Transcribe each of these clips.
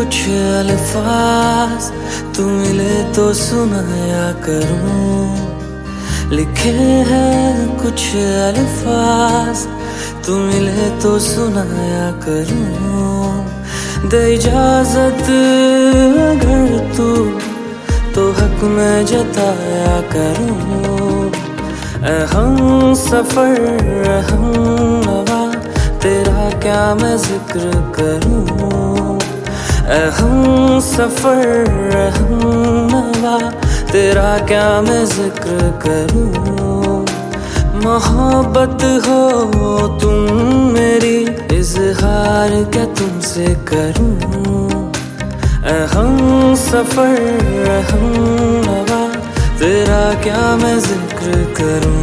कुछ अल्फाज तू मिले तो सुनाया करूं। लिखे हैं कुछ अल्फाज तू मिले तो सुनाया करूं। दे इजाजत अगर तू तो हक में जताया करूं। हम सफर हम नवा तेरा क्या मैं जिक्र करूं। हम सफर हम नवा तेरा क्या मैं जिक्र करूं। मोहब्बत हो तुम मेरी इजहार क्या तुमसे करूं। हम सफर हम नवा तेरा क्या मैं जिक्र करूं।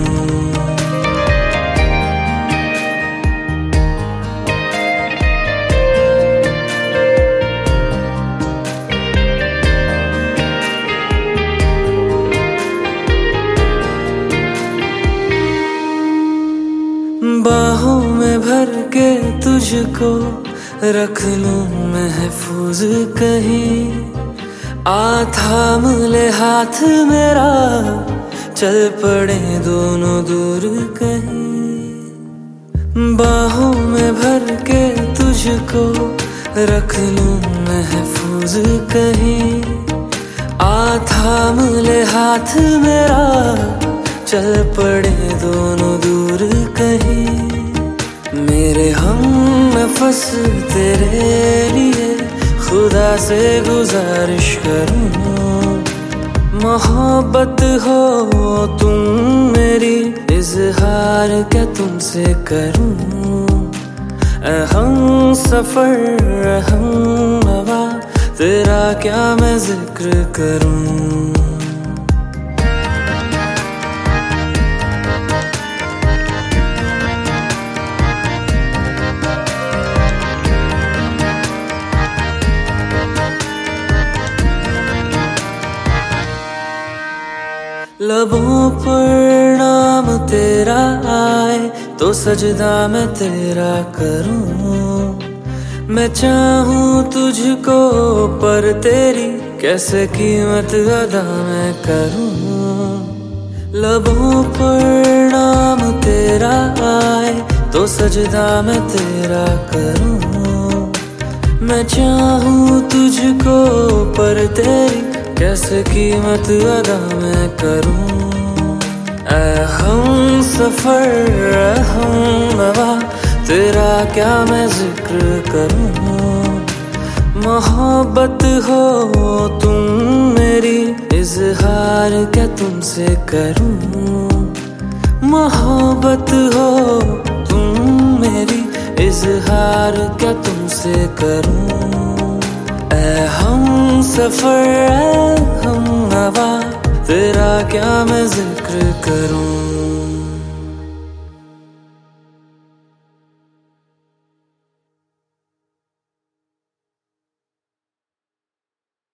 बाहों में भर के तुझको रख लूं महफूज कहीं। आ थाम ले हाथ मेरा चल पड़े दोनों दूर कहीं। बाहों में भर के तुझको रख लूं महफूज कहीं। आ थाम ले हाथ मेरा चल पड़े दोनों दूर कहीं। मेरे हम नफस तेरे लिए खुदा से गुजारिश करूं। मोहब्बत हो तुम मेरी इजहार क्या तुमसे करूं। हम सफर हम नवा तेरा क्या मैं जिक्र करूं। लबों पर नाम तेरा आए तो सजदा मैं तेरा करूं। मैं चाहूं तुझको पर तेरी कैसे कीमत अदा मैं करूं। लबों पर नाम तेरा आए तो सजदा मैं तेरा करूं। मैं चाहूं तुझको पर तेरी कैसे कीमत अदा मैं करूं। हम सफर हम नवा तेरा क्या मैं जिक्र करूं। मोहब्बत हो तुम मेरी इजहार क्या तुमसे करूं। मोहब्बत हो तुम मेरी इजहार क्या तुमसे करूं। हम सफर हम नवा तेरा क्या मैं जिक्र करूं।